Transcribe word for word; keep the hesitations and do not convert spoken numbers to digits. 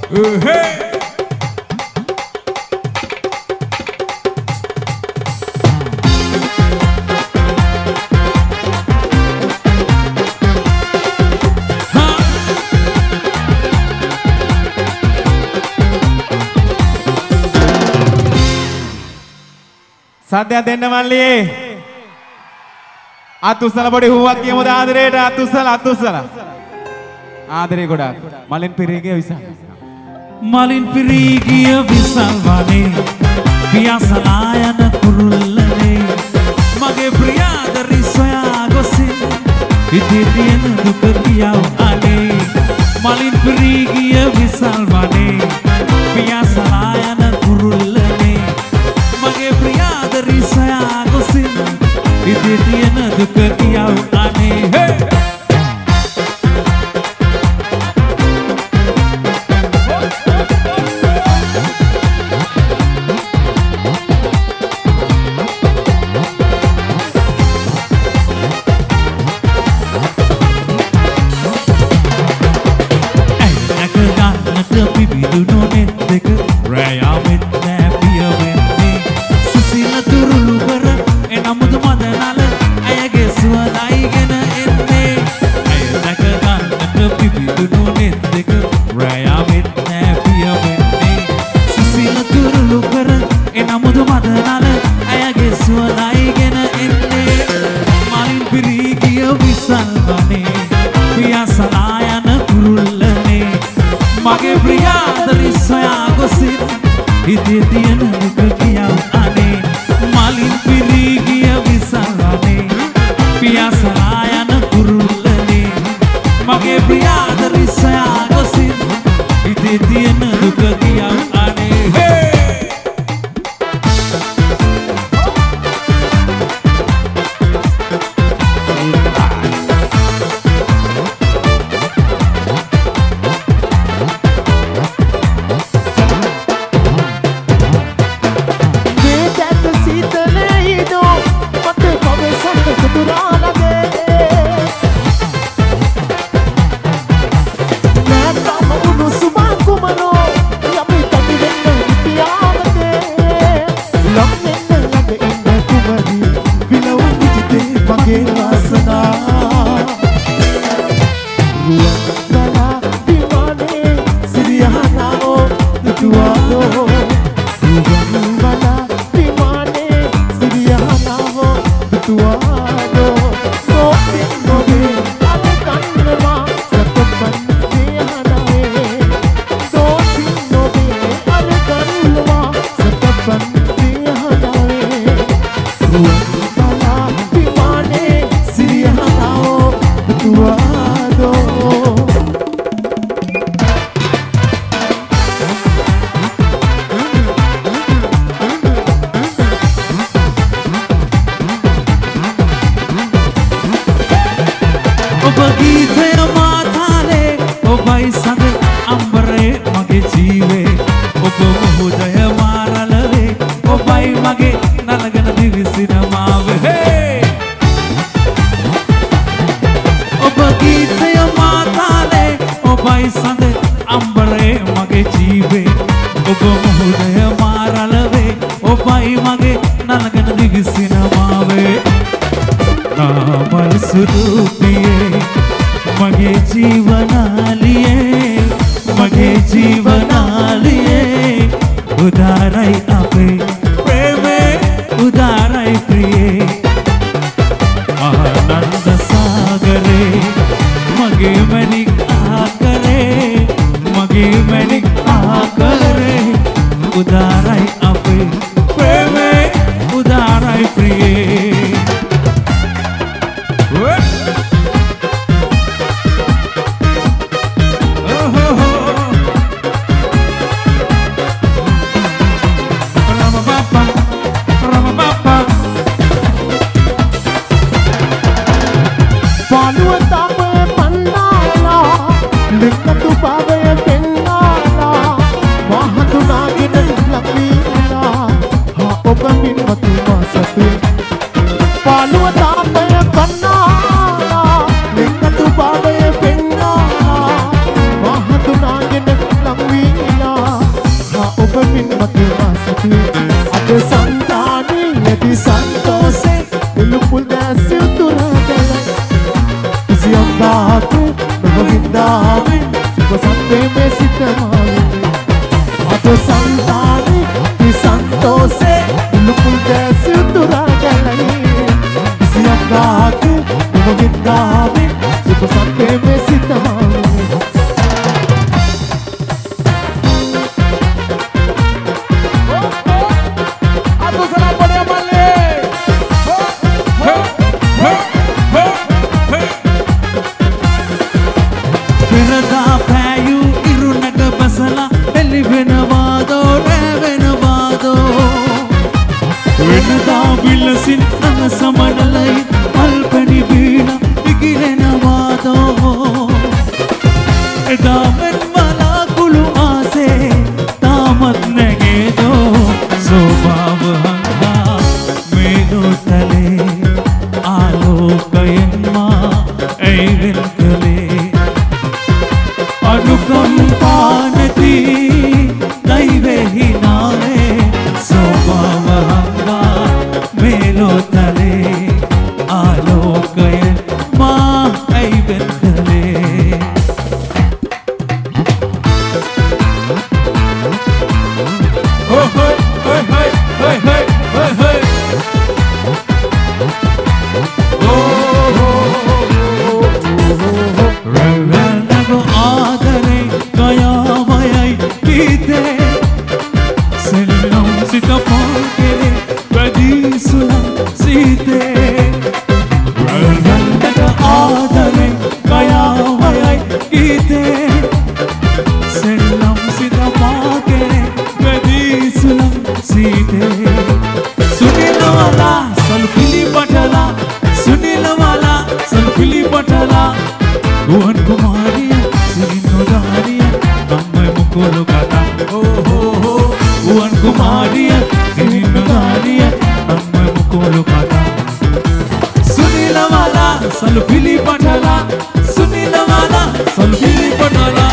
සද්දයක් දෙන්න මල්ලියේ අත් උස්සලා පොඩි හුවක් කියමුද ආදරේට අත් උස්සලා අත් උස්සලා ආදරේ ගොඩක් මලින් පිරීගිය විසල් මලින් පිරීගිය විසල් වනේ පියාසලා යන කුරුල්ලනේ මගේ ප්‍රියාදරි සොයා ගොසින් ඉතින් තියෙන දුක කියව අනේ මලින් පිරීගිය විසල් වනේ පියාසලා යන කුරුල්ලනේ මගේ ප්‍රියාදරි සොයා ගොසින් ඉතින් තියෙන දුක කියව අනේ hey! වෙනදා පෑයු ඉරුණට බසලා එලි වෙනවාදෝ රෑ වෙනවාදෝ වෙනදා විලසින් අඟ සමනලයි අල්පැණි බීලා ඉගිලෙනවාදෝ එදා මෙන් වලාකුළු ආසේ තාමත් නැගේදෝ සෝභාව හංගා මේ දොතලේ ආලෝකයෙන් මා ඇයි වෙන් කළේ අනුකම්පා නැති දෛවෙහි නාමේ සෝභාව හංගා මේ දොතලේ ආලෝකයෙන් මා ඇයි වෙන් කළේ Buan kumaria, sino daria, nammai mukulu kata. Oh oh oh. Buan kumaria, sino daria, nammai mukulu kata. Sunila wala, salpili patala. Sunila wala, salpili patala.